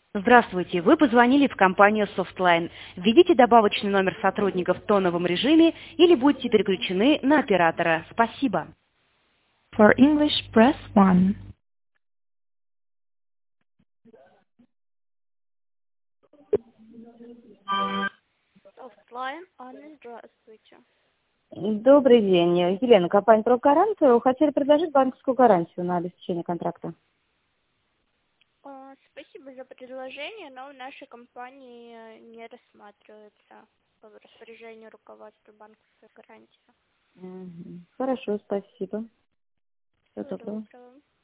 Здравствуйте, вы позвонили в компанию Softline. Введите добавочный номер сотрудника в тоновом режиме или будьте переключены на оператора. Спасибо. For English, press 1. Оффлайн, Анна, здравствуйте. Добрый день. Елена, компания про гарантию. Хотели предложить банковскую гарантию на обеспечение контракта. Спасибо за предложение, но в нашей компании не рассматривается по распоряжению руководства банковская гарантия. Хорошо, спасибо. Всего Всего доброго. доброго.